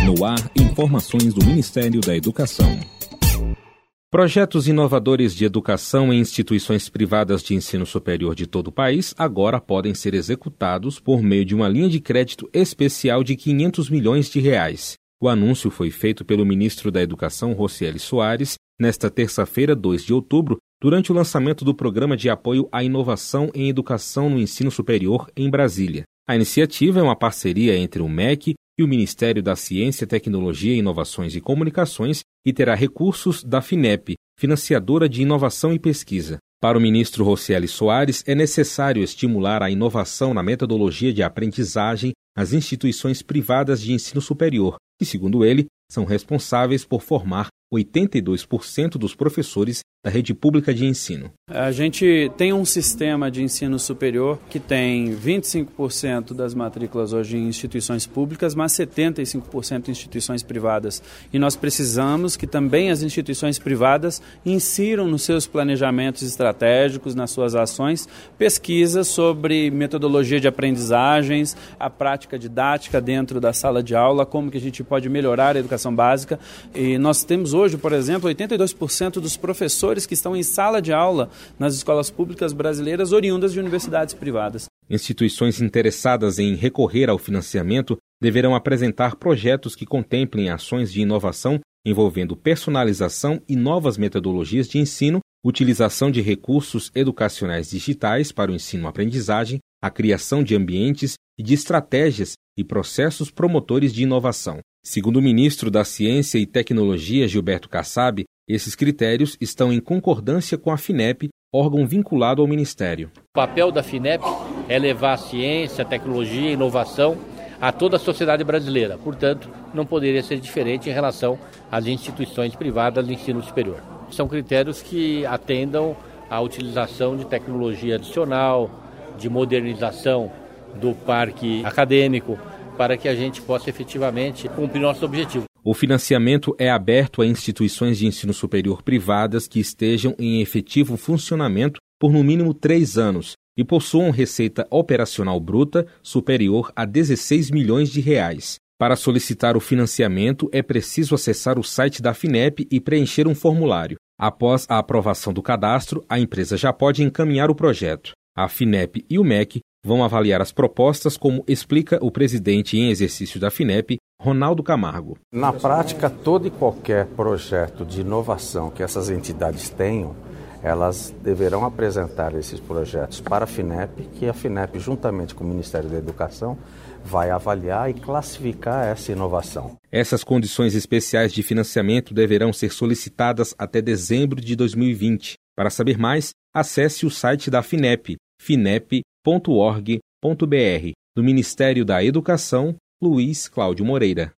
No ar, informações do Ministério da Educação. Projetos inovadores de educação em instituições privadas de ensino superior de todo o país agora podem ser executados por meio de uma linha de crédito especial de R$500 milhões. O anúncio foi feito pelo ministro da Educação, Rocieli Soares, nesta terça-feira, 2 de outubro, durante o lançamento do Programa de Apoio à Inovação em Educação no Ensino Superior em Brasília. A iniciativa é uma parceria entre o MEC e o Ministério da Ciência, Tecnologia, Inovações e Comunicações e terá recursos da FINEP, financiadora de inovação e pesquisa. Para o ministro Rocieli Soares, é necessário estimular a inovação na metodologia de aprendizagem nas instituições privadas de ensino superior, que, segundo ele, são responsáveis por formar 82% dos professores da rede pública de ensino. A gente tem um sistema de ensino superior que tem 25% das matrículas hoje em instituições públicas, mas 75% em instituições privadas. E nós precisamos que também as instituições privadas insiram nos seus planejamentos estratégicos, nas suas ações, pesquisas sobre metodologia de aprendizagens, a prática didática dentro da sala de aula, como que a gente pode melhorar a educação básica. E nós temos hoje, por exemplo, 82% dos professores que estão em sala de aula nas escolas públicas brasileiras oriundas de universidades privadas. Instituições interessadas em recorrer ao financiamento deverão apresentar projetos que contemplem ações de inovação envolvendo personalização e novas metodologias de ensino, utilização de recursos educacionais digitais para o ensino-aprendizagem, a criação de ambientes e de estratégias e processos promotores de inovação. Segundo o ministro da Ciência e Tecnologia, Gilberto Kassab, esses critérios estão em concordância com a FINEP, órgão vinculado ao Ministério. O papel da FINEP é levar a ciência, a tecnologia e a inovação a toda a sociedade brasileira. Portanto, não poderia ser diferente em relação às instituições privadas de ensino superior. São critérios que atendam à utilização de tecnologia adicional, de modernização do parque acadêmico, para que a gente possa efetivamente cumprir nosso objetivo. O financiamento é aberto a instituições de ensino superior privadas que estejam em efetivo funcionamento por no mínimo 3 anos e possuam receita operacional bruta superior a R$16 milhões. Para solicitar o financiamento, é preciso acessar o site da FINEP e preencher um formulário. Após a aprovação do cadastro, a empresa já pode encaminhar o projeto. A FINEP e o MEC vão avaliar as propostas, como explica o presidente em exercício da FINEP, Ronaldo Camargo. Na prática, todo e qualquer projeto de inovação que essas entidades tenham, elas deverão apresentar esses projetos para a FINEP, que a FINEP, juntamente com o Ministério da Educação, vai avaliar e classificar essa inovação. Essas condições especiais de financiamento deverão ser solicitadas até dezembro de 2020. Para saber mais, acesse o site da FINEP, finep.org.br. Do Ministério da Educação, Luiz Cláudio Moreira.